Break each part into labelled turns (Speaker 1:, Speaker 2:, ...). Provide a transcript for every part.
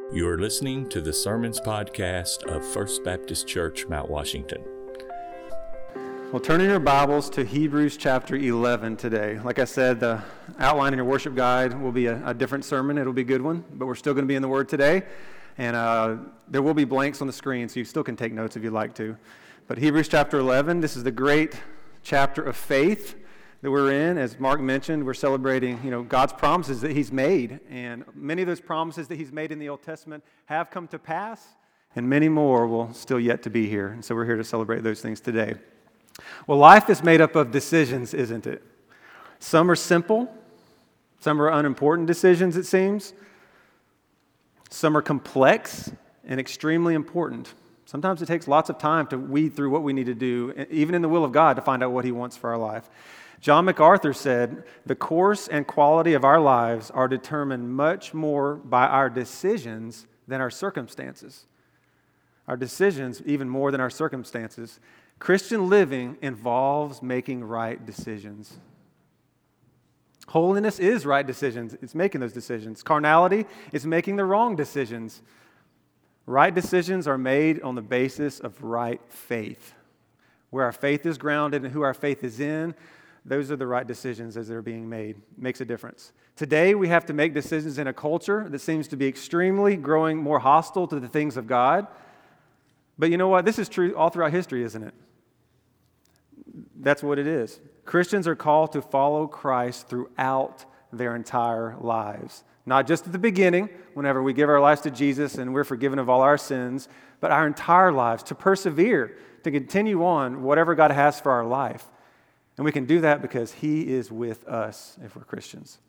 Speaker 1: You are listening to the Sermons Podcast of First Baptist Church, Mount Washington.
Speaker 2: Well, turn in your Bibles to Hebrews chapter 11 today. Like I said, the outline in your worship guide will be a different sermon. It'll be a good one, but we're still going to be in the Word today. And there will be blanks on the screen, so you still can take notes if you'd like to. But Hebrews chapter 11, this is the great chapter of faith that we're in. As Mark mentioned, we're celebrating, God's promises that He's made. And many of those promises that He's made in the Old Testament have come to pass, and many more will still yet to be here. And so we're here to celebrate those things today. Well, life is made up of decisions, isn't it? Some are simple. Some are unimportant decisions, it seems. Some are complex and extremely important. Sometimes it takes lots of time to weed through what we need to do, even in the will of God, to find out what He wants for our life. John MacArthur said, "The course and quality of our lives are determined much more by our decisions than our circumstances." Our decisions, even more than our circumstances. Christian living involves making right decisions. Holiness is right decisions. It's making those decisions. Carnality is making the wrong decisions. Right decisions are made on the basis of right faith. Where our faith is grounded and who our faith is in, those are the right decisions as they're being made. It makes a difference. Today, we have to make decisions in a culture that seems to be extremely growing more hostile to the things of God. But you know what? This is true all throughout history, isn't it? That's what it is. Christians are called to follow Christ throughout their entire lives. Not just at the beginning, whenever we give our lives to Jesus and we're forgiven of all our sins, but our entire lives, to persevere, to continue on whatever God has for our life. And we can do that because He is with us if we're Christians.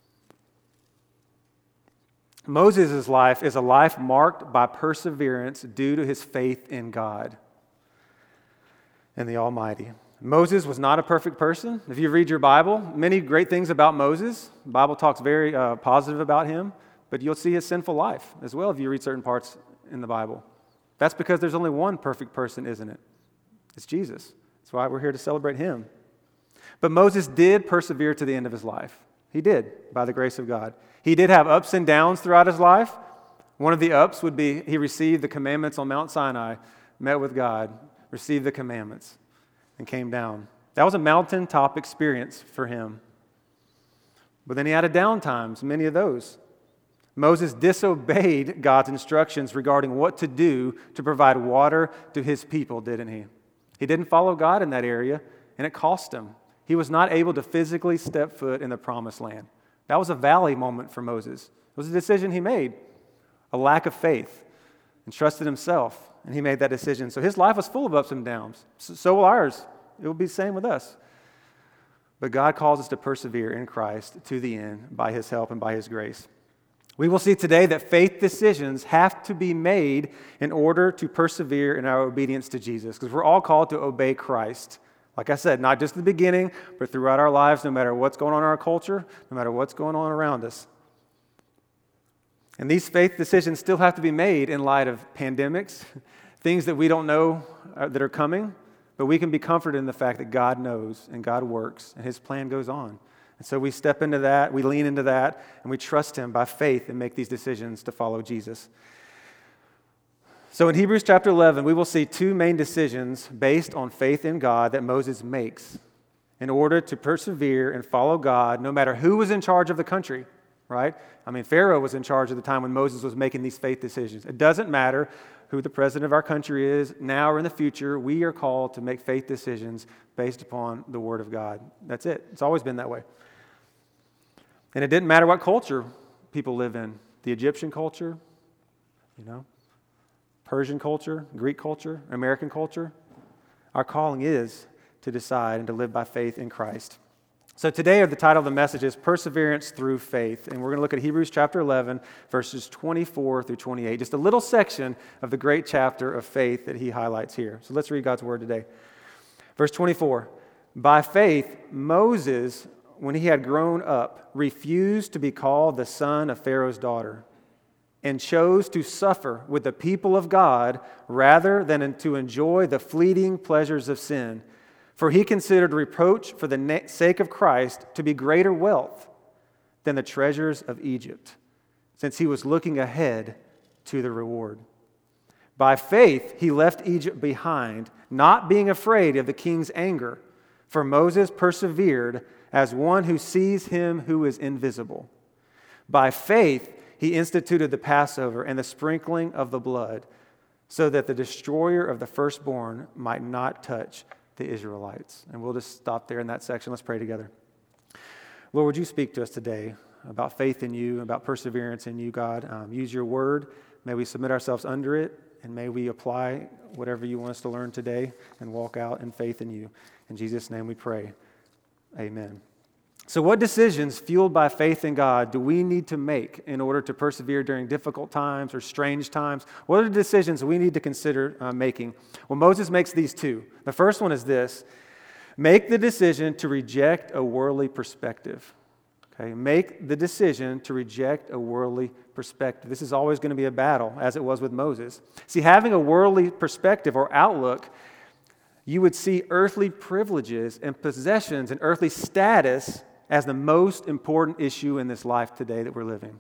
Speaker 2: Moses' life is a life marked by perseverance due to his faith in God and the Almighty. Moses was not a perfect person. If you read your Bible, many great things about Moses. The Bible talks very positive about him, but you'll see his sinful life as well if you read certain parts in the Bible. That's because there's only one perfect person, isn't it? It's Jesus. That's why we're here to celebrate Him. But Moses did persevere to the end of his life. He did, by the grace of God. He did have ups and downs throughout his life. One of the ups would be he received the commandments on Mount Sinai, met with God, received the commandments, and came down. That was a mountaintop experience for him. But then he had down times, many of those. Moses disobeyed God's instructions regarding what to do to provide water to his people, didn't he? He didn't follow God in that area, and it cost him. He was not able to physically step foot in the promised land. That was a valley moment for Moses. It was a decision he made, a lack of faith, and trusted himself, and he made that decision. So his life was full of ups and downs. So will ours. It will be the same with us. But God calls us to persevere in Christ to the end by His help and by His grace. We will see today that faith decisions have to be made in order to persevere in our obedience to Jesus, because we're all called to obey Christ. Like I said, not just at the beginning, but throughout our lives, no matter what's going on in our culture, no matter what's going on around us. And these faith decisions still have to be made in light of pandemics, things that we don't know that are coming, but we can be comforted in the fact that God knows and God works and His plan goes on. And so we step into that, we lean into that, and we trust Him by faith and make these decisions to follow Jesus. So in Hebrews chapter 11, we will see two main decisions based on faith in God that Moses makes in order to persevere and follow God no matter who was in charge of the country, right? I mean, Pharaoh was in charge at the time when Moses was making these faith decisions. It doesn't matter who the president of our country is now or in the future. We are called to make faith decisions based upon the Word of God. That's it. It's always been that way. And it didn't matter what culture people live in. The Egyptian culture, Persian culture, Greek culture, American culture. Our calling is to decide and to live by faith in Christ. So today the title of the message is Perseverance Through Faith. And we're going to look at Hebrews chapter 11, verses 24 through 28. Just a little section of the great chapter of faith that he highlights here. So let's read God's word today. Verse 24. By faith, Moses, when he had grown up, refused to be called the son of Pharaoh's daughter, and chose to suffer with the people of God rather than to enjoy the fleeting pleasures of sin. For he considered reproach for the sake of Christ to be greater wealth than the treasures of Egypt, since he was looking ahead to the reward. By faith, he left Egypt behind, not being afraid of the king's anger, for Moses persevered as one who sees him who is invisible. By faith, he instituted the Passover and the sprinkling of the blood, so that the destroyer of the firstborn might not touch the Israelites. And we'll just stop there in that section. Let's pray together. Lord, would you speak to us today about faith in you, about perseverance in you, God? Use your word. May we submit ourselves under it, and may we apply whatever you want us to learn today and walk out in faith in you. In Jesus' name we pray. Amen. So what decisions fueled by faith in God do we need to make in order to persevere during difficult times or strange times? What are the decisions we need to consider making? Well, Moses makes these two. The first one is this: make the decision to reject a worldly perspective. Okay, make the decision to reject a worldly perspective. This is always going to be a battle, as it was with Moses. See, having a worldly perspective or outlook, you would see earthly privileges and possessions and earthly status as the most important issue in this life today that we're living.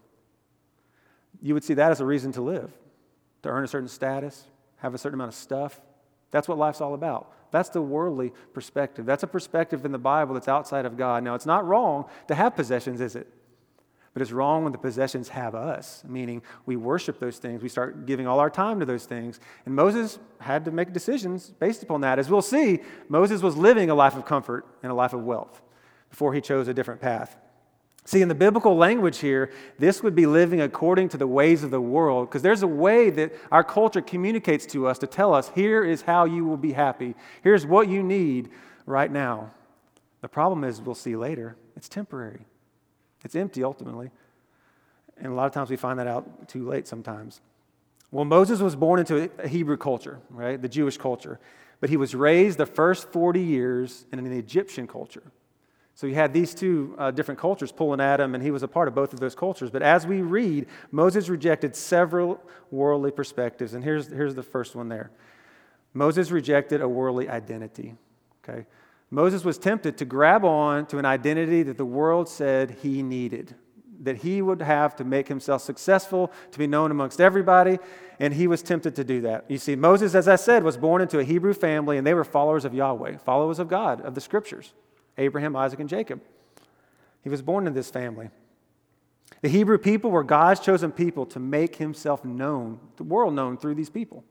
Speaker 2: You would see that as a reason to live, to earn a certain status, have a certain amount of stuff. That's what life's all about. That's the worldly perspective. That's a perspective in the Bible that's outside of God. Now, it's not wrong to have possessions, is it? But it's wrong when the possessions have us, meaning we worship those things. We start giving all our time to those things. And Moses had to make decisions based upon that. As we'll see, Moses was living a life of comfort and a life of wealth before he chose a different path. See, in the biblical language here, this would be living according to the ways of the world, because there's a way that our culture communicates to us to tell us, here is how you will be happy. Here's what you need right now. The problem is, we'll see later, it's temporary. It's empty ultimately. And a lot of times we find that out too late sometimes. Well, Moses was born into a Hebrew culture, right? The Jewish culture. But he was raised the first 40 years in an Egyptian culture. So you had these two different cultures pulling at him, and he was a part of both of those cultures. But as we read, Moses rejected several worldly perspectives. And here's the first one there. Moses rejected a worldly identity. Okay? Moses was tempted to grab on to an identity that the world said he needed, that he would have to make himself successful, to be known amongst everybody, and he was tempted to do that. You see, Moses, as I said, was born into a Hebrew family, and they were followers of Yahweh, followers of God, of the Scriptures, Abraham, Isaac, and Jacob. He was born in this family. The Hebrew people were God's chosen people to make himself known, the world known through these people.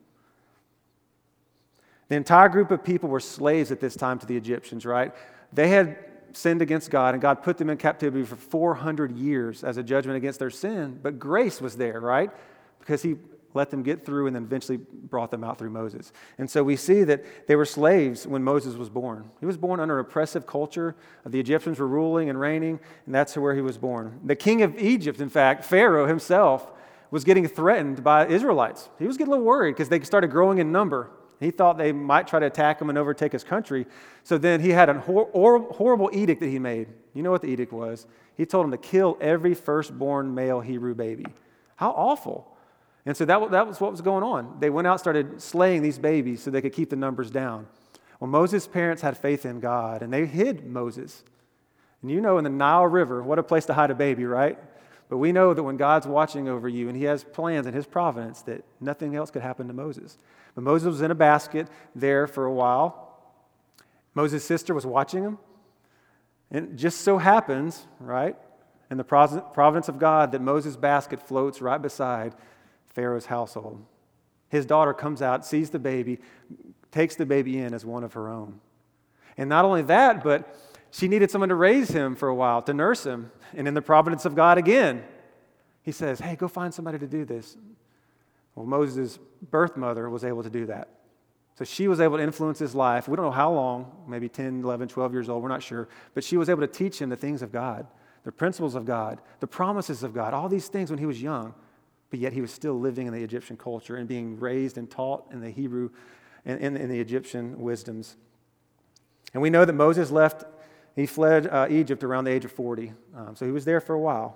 Speaker 2: The entire group of people were slaves at this time to the Egyptians, right? They had sinned against God, and God put them in captivity for 400 years as a judgment against their sin. But grace was there, right? Because he let them get through and then eventually brought them out through Moses. And so we see that they were slaves when Moses was born. He was born under an oppressive culture. The Egyptians were ruling and reigning, and that's where he was born. The king of Egypt, in fact, Pharaoh himself, was getting threatened by Israelites. He was getting a little worried because they started growing in number. He thought they might try to attack him and overtake his country. So then he had a horrible edict that he made. You know what the edict was? He told him to kill every firstborn male Hebrew baby. How awful. And so that was what was going on. They went out and started slaying these babies so they could keep the numbers down. Well, Moses' parents had faith in God, and they hid Moses. And you know, in the Nile River, what a place to hide a baby, right? But we know that when God's watching over you and he has plans in his providence, that nothing else could happen to Moses. But Moses was in a basket there for a while. Moses' sister was watching him. And it just so happens, right, in the providence of God, that Moses' basket floats right beside Pharaoh's household. His daughter comes out, sees the baby, takes the baby in as one of her own. And not only that, but she needed someone to raise him for a while, to nurse him. And in the providence of God again, he says, hey, go find somebody to do this. Well, Moses' birth mother was able to do that. So she was able to influence his life. We don't know how long, maybe 10, 11, 12 years old, we're not sure. But she was able to teach him the things of God, the principles of God, the promises of God, all these things when he was young. But yet he was still living in the Egyptian culture and being raised and taught in the Hebrew and in the Egyptian wisdoms. And we know that Moses he fled Egypt around the age of 40. So he was there for a while.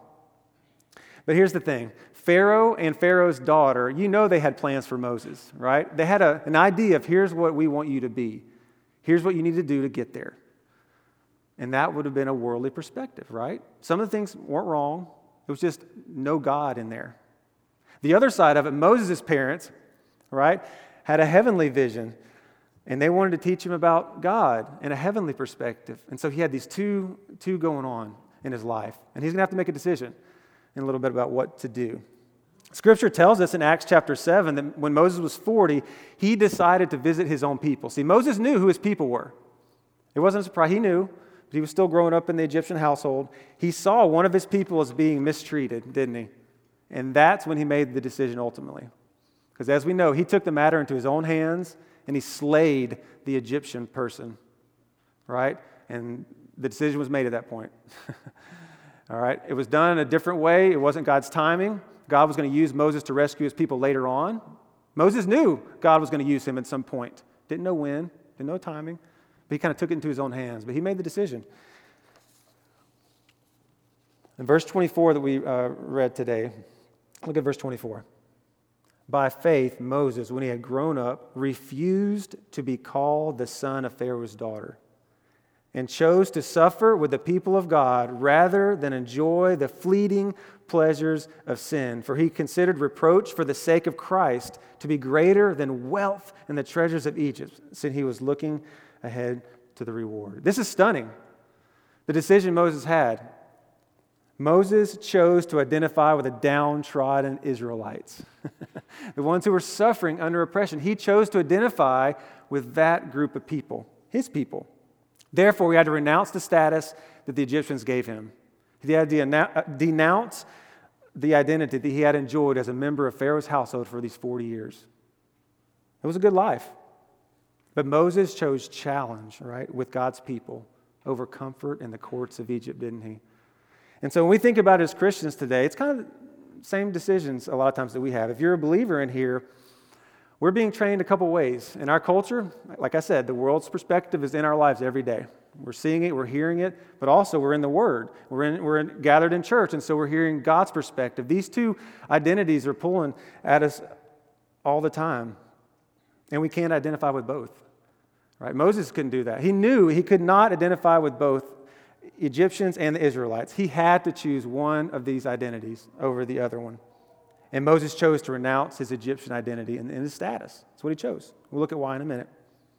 Speaker 2: But here's the thing. Pharaoh and Pharaoh's daughter, you know they had plans for Moses, right? They had an idea of here's what we want you to be. Here's what you need to do to get there. And that would have been a worldly perspective, right? Some of the things weren't wrong. It was just no God in there. The other side of it, Moses' parents, right, had a heavenly vision, and they wanted to teach him about God in a heavenly perspective. And so he had these two going on in his life, and he's going to have to make a decision in a little bit about what to do. Scripture tells us in Acts chapter 7 that when Moses was 40, he decided to visit his own people. See, Moses knew who his people were. It wasn't a surprise. He knew, but he was still growing up in the Egyptian household. He saw one of his people as being mistreated, didn't he? And that's when he made the decision ultimately. Because as we know, he took the matter into his own hands and he slayed the Egyptian person, right? And the decision was made at that point. All right? It was done in a different way. It wasn't God's timing. God was going to use Moses to rescue his people later on. Moses knew God was going to use him at some point. Didn't know when, didn't know timing, but he kind of took it into his own hands. But he made the decision. In verse 24 that we read today, look at verse 24. By faith, Moses, when he had grown up, refused to be called the son of Pharaoh's daughter, and chose to suffer with the people of God rather than enjoy the fleeting pleasures of sin. For he considered reproach for the sake of Christ to be greater than wealth and the treasures of Egypt, since he was looking ahead to the reward. This is stunning. The decision Moses had. Moses chose to identify with the downtrodden Israelites, the ones who were suffering under oppression. He chose to identify with that group of people, his people. Therefore, he had to renounce the status that the Egyptians gave him. He had to denounce the identity that he had enjoyed as a member of Pharaoh's household for these 40 years. It was a good life. But Moses chose challenge, right, with God's people over comfort in the courts of Egypt, didn't he? And so when we think about it as Christians today, it's kind of the same decisions a lot of times that we have. If you're a believer in here, we're being trained a couple ways. In our culture, like I said, the world's perspective is in our lives every day. We're seeing it, we're hearing it, but also we're in the Word. We're gathered in church, and so we're hearing God's perspective. These two identities are pulling at us all the time, and we can't identify with both. Right? Moses couldn't do that. He knew he could not identify with both Egyptians and the Israelites. He had to choose one of these identities over the other one. And Moses chose to renounce his Egyptian identity and his status. That's what he chose. We'll look at why in a minute.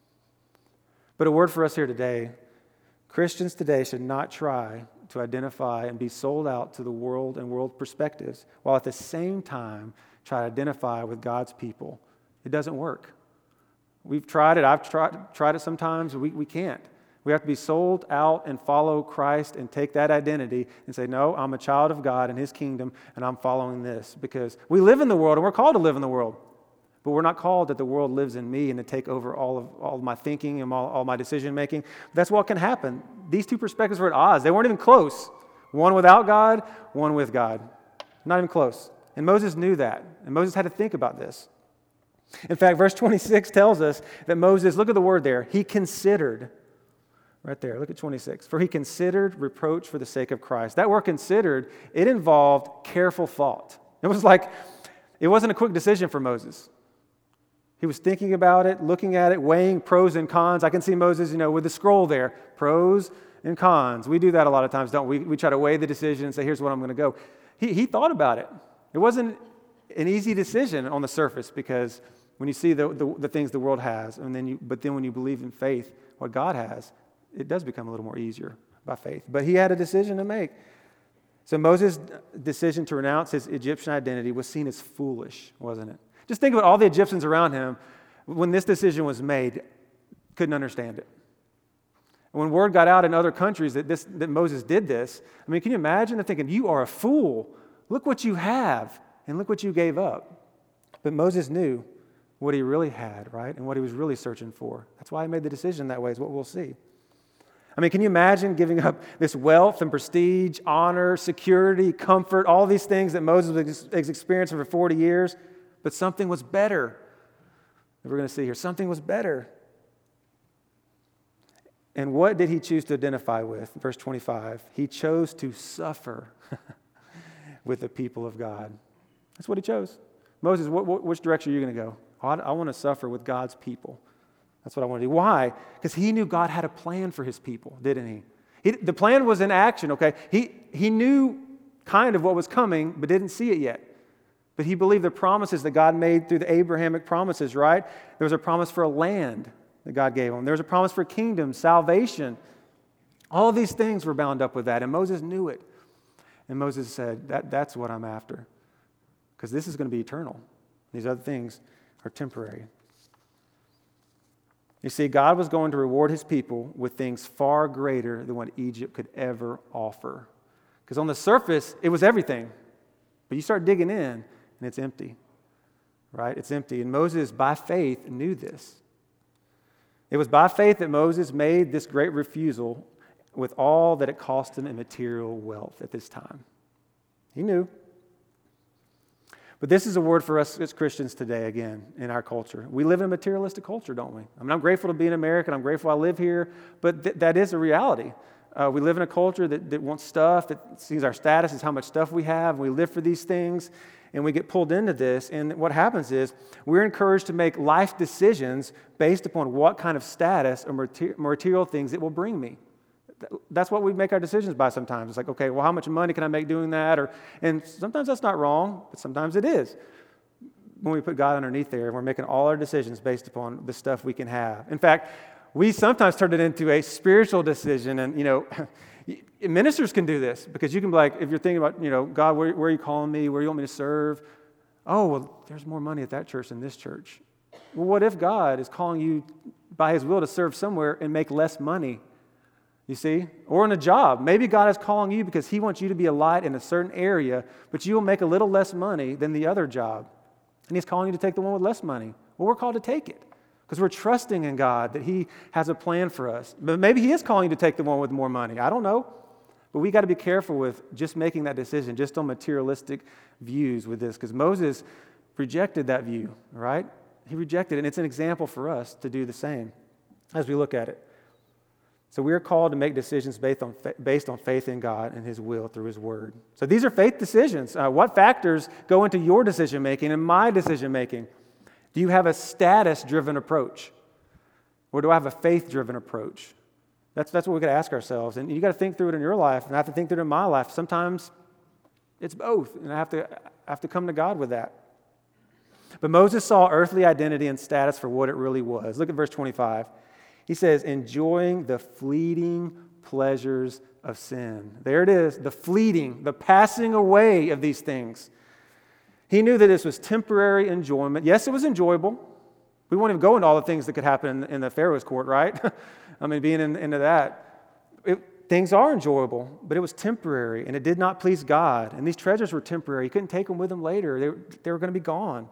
Speaker 2: But a word for us here today. Christians today should not try to identify and be sold out to the world and world perspectives, while at the same time try to identify with God's people. It doesn't work. We've tried it. I've tried it sometimes. We can't. We have to be sold out and follow Christ and take that identity and say, no, I'm a child of God and His kingdom, and I'm following this. Because we live in the world, and we're called to live in the world. But we're not called that the world lives in me and to take over all of my thinking and all my decision-making. That's what can happen. These two perspectives were at odds. They weren't even close. One without God, one with God. Not even close. And Moses knew that. And Moses had to think about this. In fact, verse 26 tells us that Moses, look at the word there, he considered. Right there, look at 26. For he considered reproach for the sake of Christ. That word considered, it involved careful thought. It wasn't a quick decision for Moses. He was thinking about it, looking at it, weighing pros and cons. I can see Moses, with the scroll there, pros and cons. We do that a lot of times, don't we? We try to weigh the decision and say, here's what I'm going to go. He thought about it. It wasn't an easy decision on the surface, because when you see the things the world has, but then when you believe in faith, what God has, it does become a little more easier by faith. But he had a decision to make. So Moses' decision to renounce his Egyptian identity was seen as foolish, wasn't it? Just think about all the Egyptians around him when this decision was made, couldn't understand it. When word got out in other countries that Moses did this, can you imagine? They're thinking, you are a fool. Look what you have, and look what you gave up. But Moses knew what he really had, right? And what he was really searching for. That's why he made the decision that way, is what we'll see. Can you imagine giving up this wealth and prestige, honor, security, comfort, all these things that Moses was experiencing for 40 years, but something was better. We're going to see here, something was better. And what did he choose to identify with? Verse 25, he chose to suffer with the people of God. That's what he chose. Moses, which direction are you going to go? I want to suffer with God's people. That's what I want to do. Why? Because he knew God had a plan for his people, didn't he? The plan was in action, okay? He knew kind of what was coming, but didn't see it yet. But he believed the promises that God made through the Abrahamic promises, right? There was a promise for a land that God gave him. There was a promise for kingdom, salvation. All of these things were bound up with that, and Moses knew it. And Moses said, that's what I'm after, because this is going to be eternal. These other things are temporary. You see, God was going to reward his people with things far greater than what Egypt could ever offer. Because on the surface, it was everything. But you start digging in, and it's empty. Right? It's empty. And Moses, by faith, knew this. It was by faith that Moses made this great refusal with all that it cost him in material wealth at this time. He knew. But this is a word for us as Christians today, again, in our culture. We live in a materialistic culture, don't we? I mean, I'm grateful to be an American. I'm grateful I live here. But that is a reality. We live in a culture that wants stuff, that sees our status as how much stuff we have. We live for these things, and we get pulled into this. And what happens is we're encouraged to make life decisions based upon what kind of status or material things it will bring me. That's what we make our decisions by sometimes. It's like, okay, well, how much money can I make doing that? And sometimes that's not wrong, but sometimes it is. When we put God underneath there, we're making all our decisions based upon the stuff we can have. In fact, we sometimes turn it into a spiritual decision. And, ministers can do this, because you can be like, if you're thinking about, God, where are you calling me? Where do you want me to serve? Oh, well, there's more money at that church than this church. Well, what if God is calling you by his will to serve somewhere and make less money? You see? Or in a job. Maybe God is calling you because he wants you to be a light in a certain area, but you will make a little less money than the other job. And he's calling you to take the one with less money. Well, we're called to take it because we're trusting in God that he has a plan for us. But maybe he is calling you to take the one with more money. I don't know. But we got to be careful with just making that decision just on materialistic views with this, because Moses rejected that view, right? He rejected it, and it's an example for us to do the same as we look at it. So we are called to make decisions based on faith in God and his will through his word. So these are faith decisions. What factors go into your decision-making and my decision-making? Do you have a status-driven approach? Or do I have a faith-driven approach? That's what we've got to ask ourselves. And you got to think through it in your life, and I have to think through it in my life. Sometimes it's both, and I have to come to God with that. But Moses saw earthly identity and status for what it really was. Look at verse 25. He says, enjoying the fleeting pleasures of sin. There it is, the fleeting, the passing away of these things. He knew that this was temporary enjoyment. Yes, it was enjoyable. We won't even go into all the things that could happen in the Pharaoh's court, right? I mean, being into that. Things are enjoyable, but it was temporary, and it did not please God. And these treasures were temporary. You couldn't take them with him later. They were going to be gone.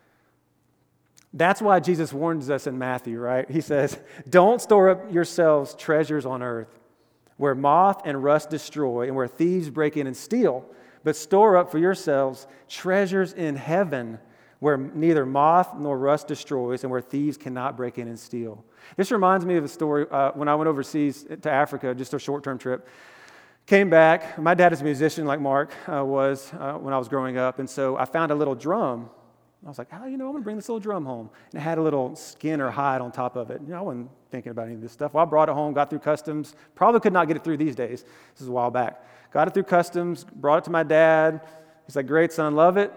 Speaker 2: That's why Jesus warns us in Matthew, right? He says, don't store up yourselves treasures on earth where moth and rust destroy and where thieves break in and steal, but store up for yourselves treasures in heaven where neither moth nor rust destroys and where thieves cannot break in and steal. This reminds me of a story when I went overseas to Africa, just a short-term trip. Came back. My dad is a musician like Mark was when I was growing up, and so I found a little drum. I was like, I'm going to bring this little drum home. And it had a little skin or hide on top of it. I wasn't thinking about any of this stuff. Well, I brought it home, got through customs. Probably could not get it through these days. This is a while back. Got it through customs, brought it to my dad. He's like, great, son, love it.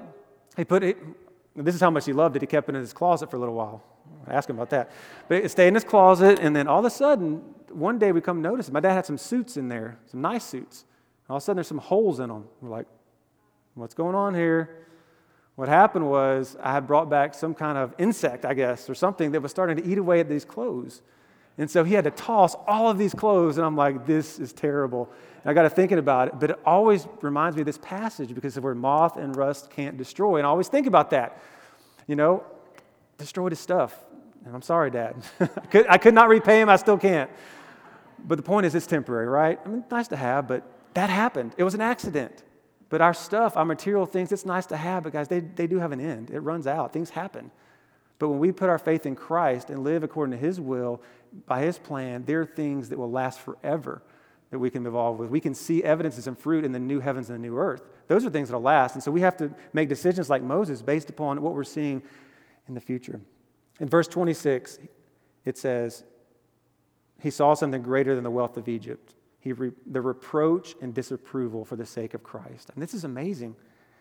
Speaker 2: This is how much he loved it. He kept it in his closet for a little while. I asked him about that. But it stayed in his closet, and then all of a sudden, one day we come notice it. My dad had some suits in there, some nice suits. All of a sudden, there's some holes in them. We're like, what's going on here? What happened was I had brought back some kind of insect, I guess, or something that was starting to eat away at these clothes. And so he had to toss all of these clothes, and I'm like, this is terrible. And I got to thinking about it, but it always reminds me of this passage because of where moth and rust can't destroy. And I always think about that. Destroyed his stuff. And I'm sorry, Dad. I could not repay him. I still can't. But the point is, it's temporary, right? I mean, it's nice to have, but that happened. It was an accident. But our stuff, our material things, it's nice to have, but guys, they do have an end. It runs out. Things happen. But when we put our faith in Christ and live according to his will, by his plan, there are things that will last forever that we can move on with. We can see evidences and fruit in the new heavens and the new earth. Those are things that will last. And so we have to make decisions like Moses based upon what we're seeing in the future. In verse 26, it says, he saw something greater than the wealth of Egypt. The reproach and disapproval for the sake of Christ. And this is amazing.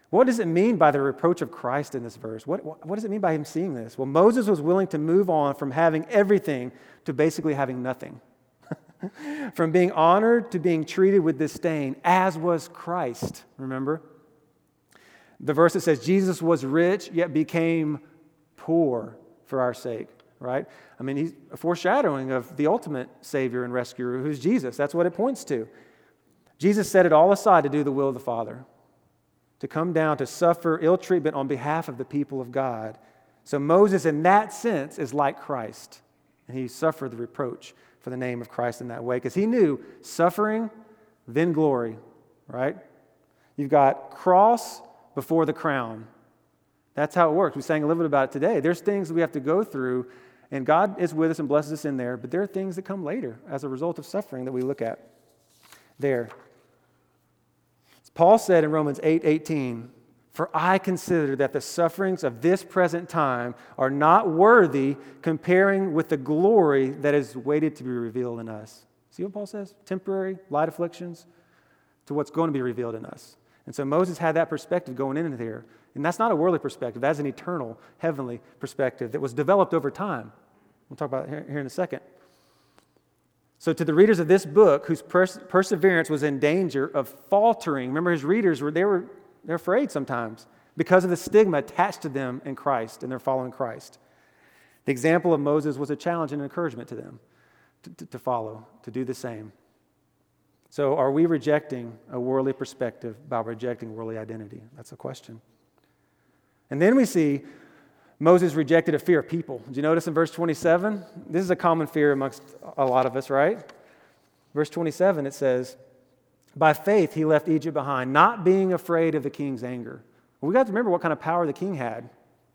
Speaker 2: What does it mean by the reproach of Christ in this verse? What does it mean by him seeing this? Well, Moses was willing to move on from having everything to basically having nothing. From being honored to being treated with disdain, as was Christ, remember? The verse that says, Jesus was rich, yet became poor for our sake, right? I mean, he's a foreshadowing of the ultimate Savior and rescuer, who's Jesus. That's what it points to. Jesus set it all aside to do the will of the Father, to come down to suffer ill treatment on behalf of the people of God. So Moses, in that sense, is like Christ, and he suffered the reproach for the name of Christ in that way, because he knew suffering, then glory, right? You've got cross before the crown. That's how it works. We sang a little bit about it today. There's things that we have to go through, and God is with us and blesses us in there, but there are things that come later as a result of suffering that we look at there. Paul said in Romans 8:18, "For I consider that the sufferings of this present time are not worthy comparing with the glory that is waited to be revealed in us." See what Paul says? Temporary, light afflictions to what's going to be revealed in us. And so Moses had that perspective going into there. And that's not a worldly perspective. That's an eternal, heavenly perspective that was developed over time. We'll talk about it here in a second. So to the readers of this book, whose perseverance was in danger of faltering, remember his readers, they're afraid sometimes because of the stigma attached to them in Christ, and they're following Christ. The example of Moses was a challenge and encouragement to them to follow, to do the same. So are we rejecting a worldly perspective by rejecting worldly identity? That's the question. And then we see Moses rejected a fear of people. Did you notice in verse 27? This is a common fear amongst a lot of us, right? Verse 27, it says, "By faith he left Egypt behind, not being afraid of the king's anger." Well, we got to remember what kind of power the king had.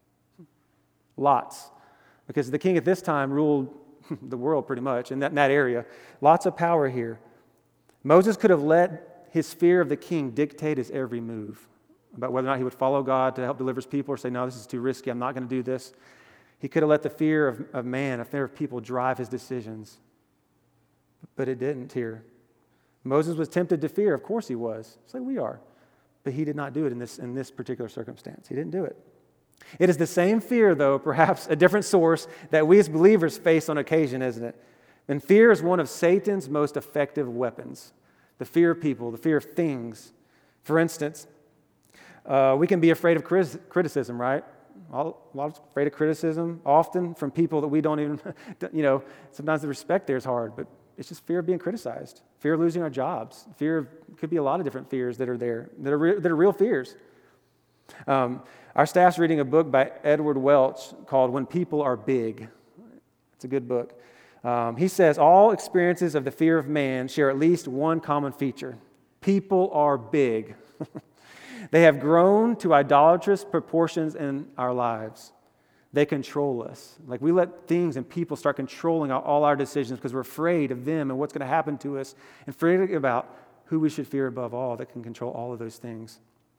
Speaker 2: Lots. Because the king at this time ruled the world pretty much in that area. Lots of power here. Moses could have let his fear of the king dictate his every move about whether or not he would follow God to help deliver his people or say, no, this is too risky, I'm not going to do this. He could have let the fear of man, a fear of people, drive his decisions. But it didn't here. Moses was tempted to fear. Of course he was. It's like we are. But he did not do it in this particular circumstance. He didn't do it. It is the same fear, though, perhaps a different source, that we as believers face on occasion, isn't it? And fear is one of Satan's most effective weapons. The fear of people, the fear of things. For instance, we can be afraid of criticism, right? A lot of afraid of criticism, often from people that we don't even, sometimes the respect there is hard, but it's just fear of being criticized, fear of losing our jobs, could be a lot of different fears that are there, that are real fears. Our staff's reading a book by Edward Welch called When People Are Big. It's a good book. He says, all experiences of the fear of man share at least one common feature. People are big. They have grown to idolatrous proportions in our lives. They control us. Like we let things and people start controlling all our decisions because we're afraid of them and what's going to happen to us, and afraid about who we should fear above all that can control all of those things.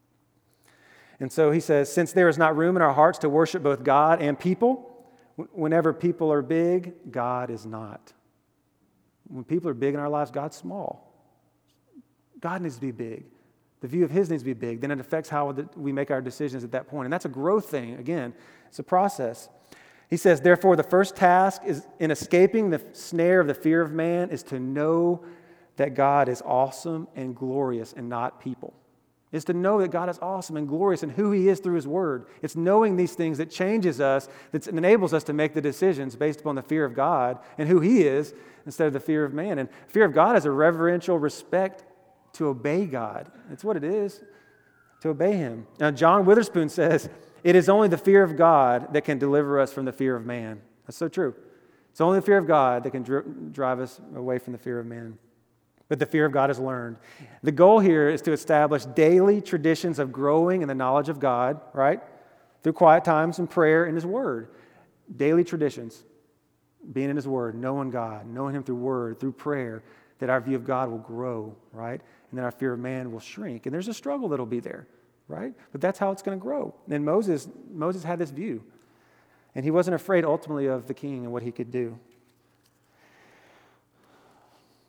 Speaker 2: And so he says, since there is not room in our hearts to worship both God and people, whenever people are big, God is not. When people are big in our lives, God's small. God needs to be big. The view of his needs to be big. Then it affects how we make our decisions at that point. And that's a growth thing. Again, it's a process. He says, therefore, the first task is in escaping the snare of the fear of man is to know that God is awesome and glorious and not people. It's to know that God is awesome and glorious and who he is through his word. It's knowing these things that changes us, that enables us to make the decisions based upon the fear of God and who he is instead of the fear of man. And fear of God is a reverential respect to obey God. It's what it is, to obey him. Now, John Witherspoon says, it is only the fear of God that can deliver us from the fear of man. That's so true. It's only the fear of God that can drive us away from the fear of man. But the fear of God is learned. The goal here is to establish daily traditions of growing in the knowledge of God, right? Through quiet times and prayer in his word. Daily traditions, being in his word, knowing God, knowing him through word, through prayer, that our view of God will grow, right? And then our fear of man will shrink. And there's a struggle that'll be there, right? But that's how it's going to grow. And Moses had this view. And he wasn't afraid ultimately of the king and what he could do.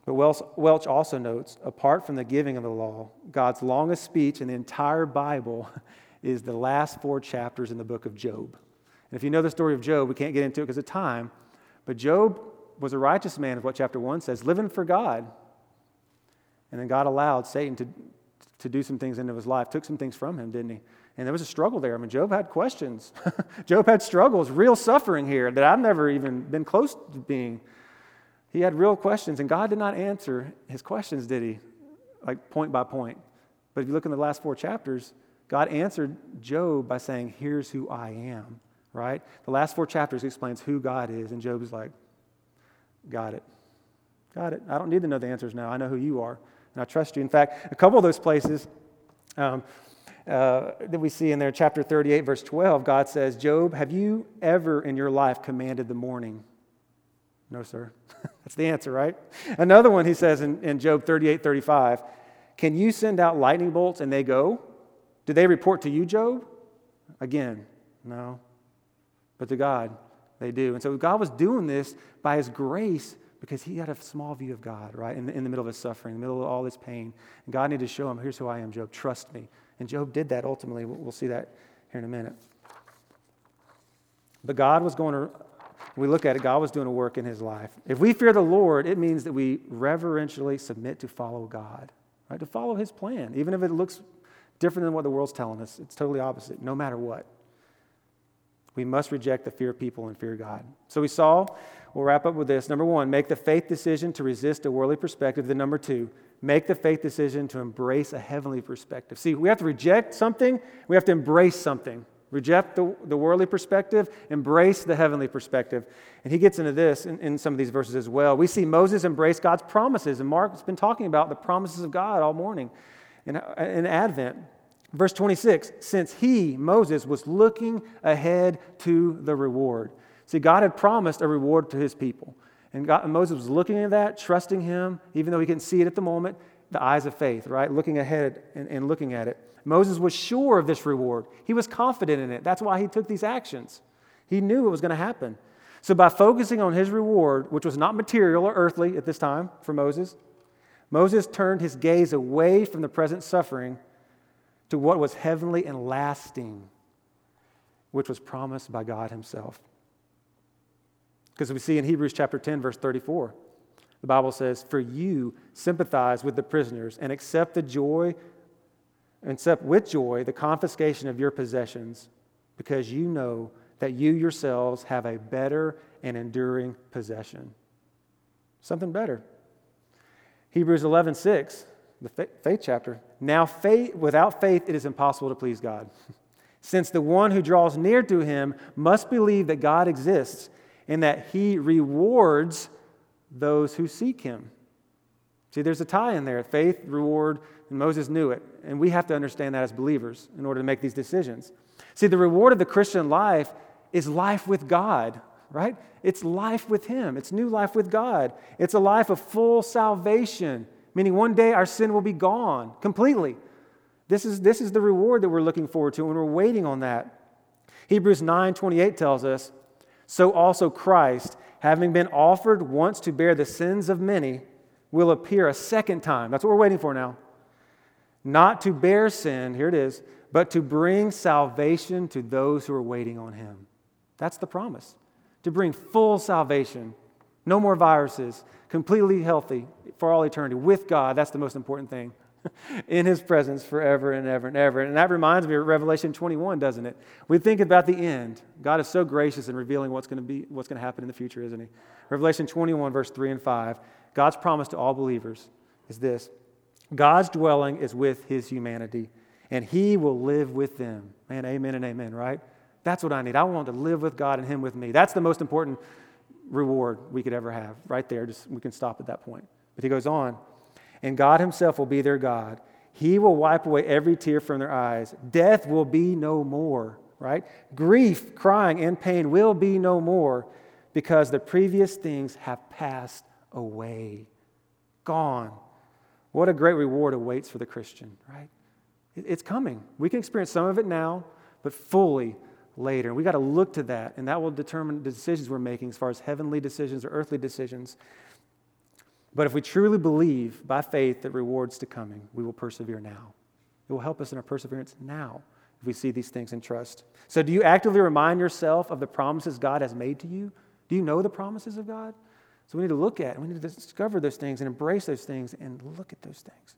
Speaker 2: But Welch also notes, apart from the giving of the law, God's longest speech in the entire Bible is the last 4 chapters in the book of Job. And if you know the story of Job, we can't get into it because of time, but Job was a righteous man, is what chapter 1 says, living for God. And then God allowed Satan to do some things into his life, took some things from him, didn't he? And there was a struggle there. I mean, Job had questions. Job had struggles, real suffering here that I've never even been close to being. He had real questions, and God did not answer his questions, did he? Like point by point. But if you look in the last 4 chapters, God answered Job by saying, here's who I am, right? The last 4 chapters explains who God is, and Job is like, got it. Got it. I don't need to know the answers now. I know who you are, and I trust you. In fact, a couple of those places that we see in there, chapter 38, verse 12, God says, Job, have you ever in your life commanded the morning? No, sir. That's the answer, right? Another one he says in Job 38, 35, can you send out lightning bolts and they go? Do they report to you, Job? Again, no. But to God, they do. And so God was doing this by his grace because he had a small view of God, right? In the middle of his suffering, in the middle of all his pain. And God needed to show him, here's who I am, Job. Trust me. And Job did that ultimately. We'll see that here in a minute. But God was going to, when we look at it, God was doing a work in his life. If we fear the Lord, it means that we reverentially submit to follow God, right? To follow his plan, even if it looks different than what the world's telling us. It's totally opposite, no matter what. We must reject the fear of people and fear God. So we saw, we'll wrap up with this. Number 1, make the faith decision to resist a worldly perspective. Then number 2, make the faith decision to embrace a heavenly perspective. See, we have to reject something, we have to embrace something. Reject the worldly perspective, embrace the heavenly perspective. And he gets into this in some of these verses as well. We see Moses embrace God's promises, and Mark's been talking about the promises of God all morning in Advent. Verse 26, since he, Moses, was looking ahead to the reward. See, God had promised a reward to his people. And Moses was looking at that, trusting him, even though he couldn't see it at the moment, the eyes of faith, right? Looking ahead and looking at it. Moses was sure of this reward. He was confident in it. That's why he took these actions. He knew it was going to happen. So by focusing on his reward, which was not material or earthly at this time for Moses, Moses turned his gaze away from the present suffering to what was heavenly and lasting, which was promised by God himself. Because we see in Hebrews chapter 10, verse 34, the Bible says, for you sympathize with the prisoners and accept with joy the confiscation of your possessions, because you know that you yourselves have a better and enduring possession. Something better. Hebrews 11:6, the faith chapter. Now, without faith, it is impossible to please God, since the one who draws near to him must believe that God exists and that he rewards those who seek him. See, there's a tie in there. Faith, reward, and Moses knew it. And we have to understand that as believers in order to make these decisions. See, the reward of the Christian life is life with God, right? It's life with him. It's new life with God. It's a life of full salvation, meaning one day our sin will be gone completely. This is the reward that we're looking forward to, and we're waiting on that. Hebrews 9:28 tells us, so also Christ, having been offered once to bear the sins of many, will appear a second time. That's what we're waiting for now. Not to bear sin, here it is, but to bring salvation to those who are waiting on him. That's the promise. To bring full salvation. No more viruses. Completely healthy for all eternity. With God, that's the most important thing. In his presence forever and ever and ever. And that reminds me of Revelation 21, doesn't it? We think about the end. God is so gracious in revealing what's going to happen in the future, isn't he? Revelation 21, verse 3 and 5. God's promise to all believers is this. God's dwelling is with his humanity, and he will live with them. Man, amen and amen, right? That's what I need. I want to live with God and him with me. That's the most important reward we could ever have, right there. We can stop at that point. But he goes on, and God himself will be their God. He will wipe away every tear from their eyes. Death will be no more, right? Grief, crying, and pain will be no more, because the previous things have passed away. Gone. What a great reward awaits for the Christian, right? It's coming. We can experience some of it now, but fully later. We got to look to that, and that will determine the decisions we're making as far as heavenly decisions or earthly decisions. But if we truly believe by faith that rewards to coming, we will persevere now. It will help us in our perseverance now if we see these things and trust. So do you actively remind yourself of the promises God has made to you? Do you know the promises of God? So we need to look at, we need to discover those things and embrace those things and look at those things.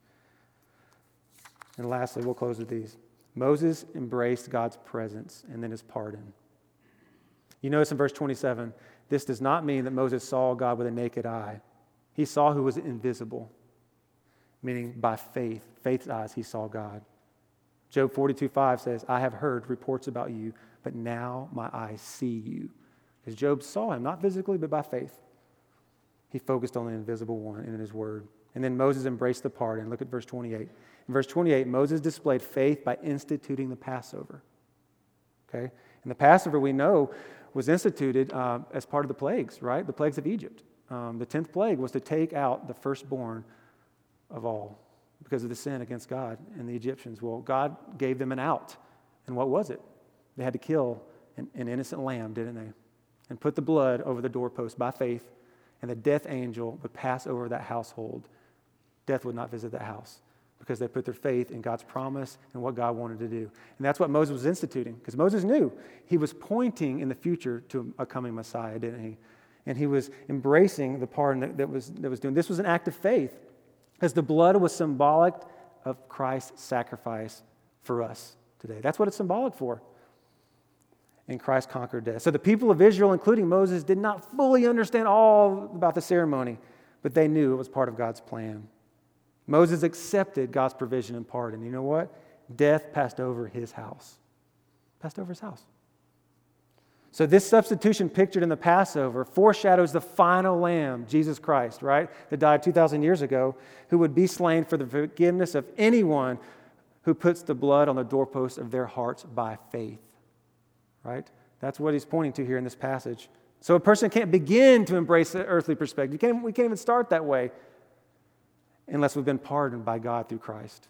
Speaker 2: And lastly, we'll close with these. Moses embraced God's presence and then his pardon. You notice in verse 27, this does not mean that Moses saw God with a naked eye. He saw who was invisible, meaning by faith's eyes, he saw God. Job 42:5 says, I have heard reports about you, but now my eyes see you. Because Job saw him, not physically, but by faith. He focused on the invisible one and in his word. And then Moses embraced the pardon. Look at verse 28. In verse 28, Moses displayed faith by instituting the Passover. Okay? And the Passover, we know, was instituted as part of the plagues, right? The plagues of Egypt. The 10th plague was to take out the firstborn of all because of the sin against God and the Egyptians. Well, God gave them an out. And what was it? They had to kill an innocent lamb, didn't they? And put the blood over the doorpost by faith, and the death angel would pass over that household. Death would not visit that house because they put their faith in God's promise and what God wanted to do. And that's what Moses was instituting, because Moses knew he was pointing in the future to a coming Messiah, didn't he? And he was embracing the pardon that was doing. This was an act of faith, because the blood was symbolic of Christ's sacrifice for us today. That's what it's symbolic for. And Christ conquered death. So the people of Israel, including Moses, did not fully understand all about the ceremony, but they knew it was part of God's plan. Moses accepted God's provision and pardon. You know what? Death passed over his house. Passed over his house. So this substitution pictured in the Passover foreshadows the final lamb, Jesus Christ, right? That died 2,000 years ago, who would be slain for the forgiveness of anyone who puts the blood on the doorposts of their hearts by faith. Right? That's what he's pointing to here in this passage. So a person can't begin to embrace the earthly perspective. We can't even start that way unless we've been pardoned by God through Christ.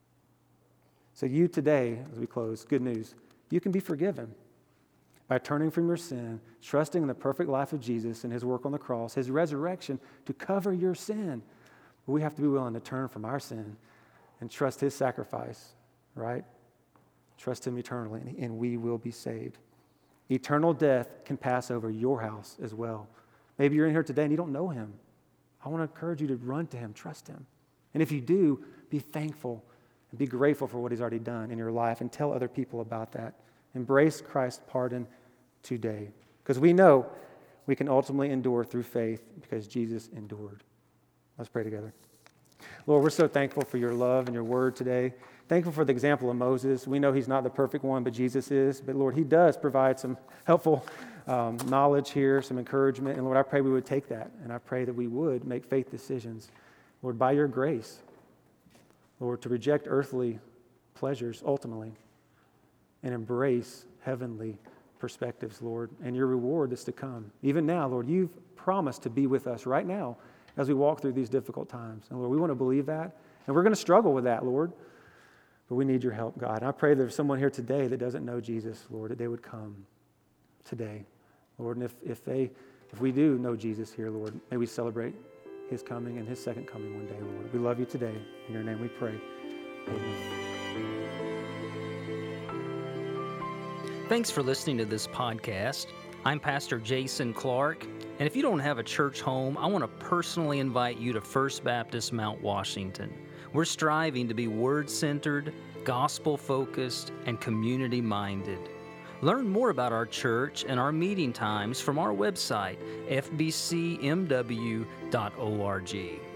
Speaker 2: So you today, as we close, good news, you can be forgiven by turning from your sin, trusting in the perfect life of Jesus and his work on the cross, his resurrection to cover your sin. But we have to be willing to turn from our sin and trust his sacrifice, right? Trust him eternally, and we will be saved. Eternal death can pass over your house as well. Maybe you're in here today and you don't know him. I want to encourage you to run to him, trust him. And if you do, be thankful and be grateful for what he's already done in your life and tell other people about that. Embrace Christ's pardon today, because we know we can ultimately endure through faith because Jesus endured. Let's pray together. Lord, we're so thankful for your love and your word today. Thankful for the example of Moses. We know he's not the perfect one, but Jesus is. But Lord, he does provide some helpful knowledge here, some encouragement. And Lord, I pray we would take that. And I pray that we would make faith decisions. Lord, by your grace, Lord, to reject earthly pleasures ultimately and embrace heavenly perspectives, Lord, and your reward is to come. Even now, Lord, you've promised to be with us right now as we walk through these difficult times. And Lord, we want to believe that. And we're going to struggle with that, Lord. But we need your help, God. And I pray there's someone here today that doesn't know Jesus, Lord, that they would come today, Lord. And if we do know Jesus here, Lord, may we celebrate his coming and his second coming one day, Lord. We love you today. In your name we pray. Amen.
Speaker 3: Thanks for listening to this podcast. I'm Pastor Jason Clark, and if you don't have a church home, I want to personally invite you to First Baptist Mount Washington. We're striving to be word-centered, gospel-focused, and community-minded. Learn more about our church and our meeting times from our website, fbcmw.org.